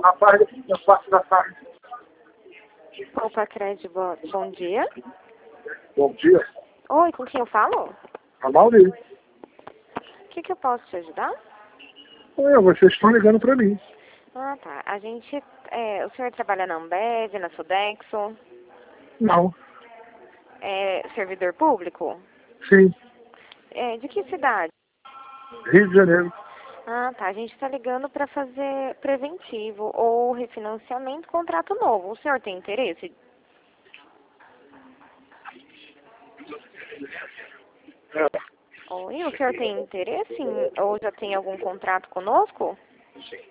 rapaz da parte da tarde. Poupa Crédito, bom dia. Bom dia. Oi, com quem eu falo? A Mauri. O que eu posso te ajudar? Vocês estão ligando para mim. Ah, tá. A gente, o senhor trabalha na Ambev, na Sodexo? Não. É servidor público? Sim. De que cidade? Rio de Janeiro. Ah, tá. A gente está ligando para fazer preventivo ou refinanciamento, contrato novo. O senhor tem interesse? É. Oi, o senhor tem interesse ou já tem algum contrato conosco?